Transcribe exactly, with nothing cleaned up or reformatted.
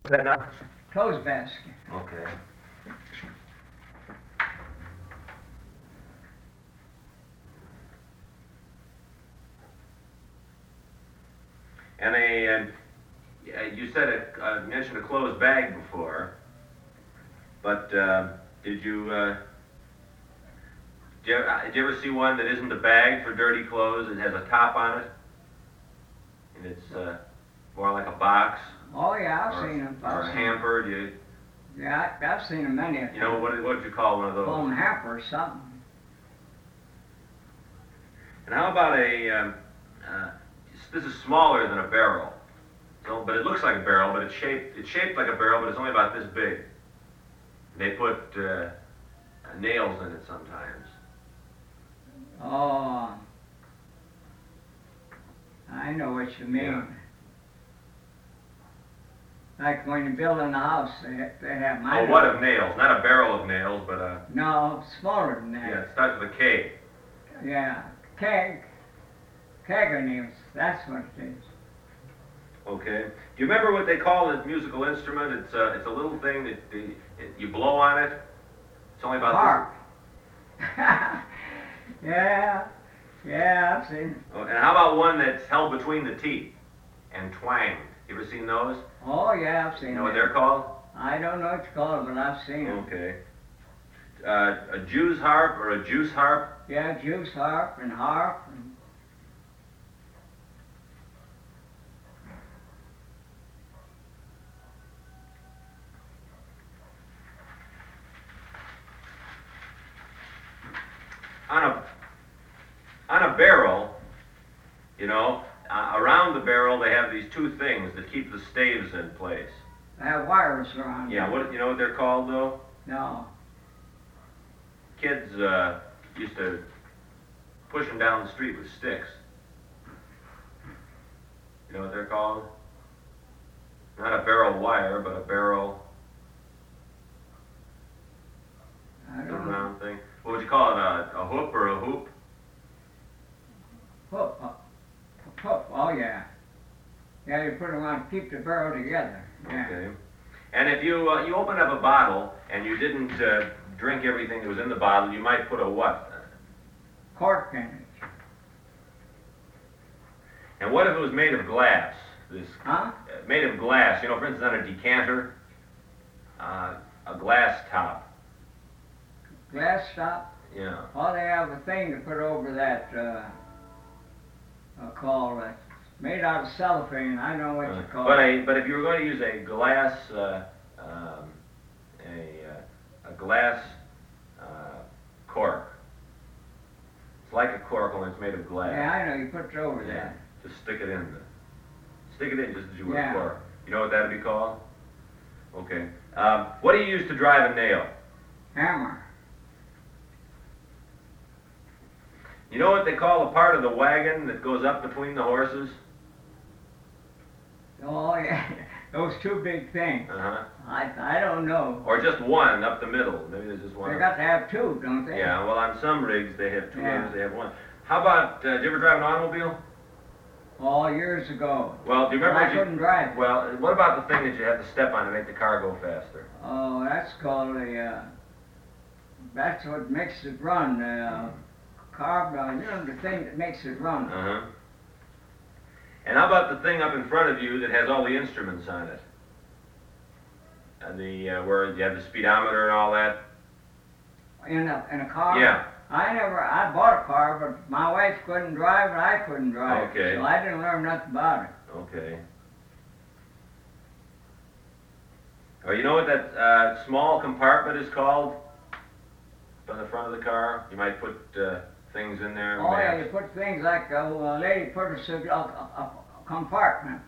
Is that now? Clothes basket. Okay. And a, uh, yeah, you said it, uh, mentioned a closed bag before, but uh, did you, uh, did you, uh, did you ever see one that isn't a bag for dirty clothes? It has a top on it, and it's uh, more like a box. Oh yeah, I've or, seen them. Or a hamper. Do you? Yeah, I, I've seen them many. You know what? What would you call one of those? Call them hamper or something. And how about a? Um, uh, this is smaller than a barrel, so, but it looks like a barrel, but it's shaped. It's shaped like a barrel, but it's only about this big. They put uh, nails in it sometimes. Oh, I know what you mean. Yeah. Like when you're building a house, they have, they have Oh, mine. what of nails? Not a barrel of nails, but a. No, smaller than that. Yeah, it starts with a K. Yeah, keg, kegger nails. That's what it is. Okay. Do you remember what they call this musical instrument? It's a, it's a little thing that the, it, you blow on it. It's only about Harp. yeah, yeah, I've seen it. Oh, and how about one that's held between the teeth and twanged? You ever seen those? Oh yeah, I've seen You know it. what they're called? I don't know what you call it, but I've seen it. Okay. Uh, a Jew's harp or a juice harp? Yeah, juice harp and harp. And On a on a barrel, you know, uh, around the barrel they have these two things that keep the staves in place. they have wires around. Yeah, them. what you know what they're called though? No. Kids uh, used to push them down the street with sticks. You know what they're called? Not a barrel wire, but a barrel I little don't know. round thing. What would you call it? A, a hoop or a hoop? Hook. uh, Hook. Oh yeah. Yeah, you put them on to keep the barrel together. Yeah. Okay. And if you uh, you open up a bottle and you didn't uh, drink everything that was in the bottle, you might put a what? Cork in it. And what if it was made of glass? This Huh? uh, made of glass. You know, for instance, on a decanter, uh, a glass top. Glass top. Yeah. Oh, they have a thing to put over that. Uh, uh, called uh, made out of cellophane. I know what Uh, you call but it. a but if you were going to use a glass uh, um, a uh, a glass uh, cork, it's like a cork only it's made of glass. Yeah, I know. You put it over Yeah. that. Just stick it in. The, stick it in just as you would Yeah. a cork. You know what that'd be called? Okay. Um, what do you use to drive a nail? Hammer. You know what they call a part of the wagon that goes up between the horses? Oh yeah. Those two big things. Uh huh. I I don't know. Or just one up the middle. Maybe there's just one. They up- got to have two, don't they? Yeah. Well, on some rigs they have two. Yeah. Others they have one. How about? Uh, did you ever drive an automobile? All years ago. Well, do you But remember? I what you- couldn't drive it. Well, what about the thing that you have to step on to make the car go faster? Oh, that's called a. Uh, that's what makes it run. Uh, carb. Uh, you know the thing that makes it run. Uh huh. And how about the thing up in front of you that has all the instruments on it? And the uh, where you have the speedometer and all that. In a in a car. Yeah. I never. I bought a car, but my wife couldn't drive and I couldn't drive. Okay. So I didn't learn nothing about it. Okay. Oh, you know what that uh, small compartment is called? On the front of the car, you might put uh, things in there. Oh yeah, maps. you put things like uh, a lady put a, cig- a, a, a compartment.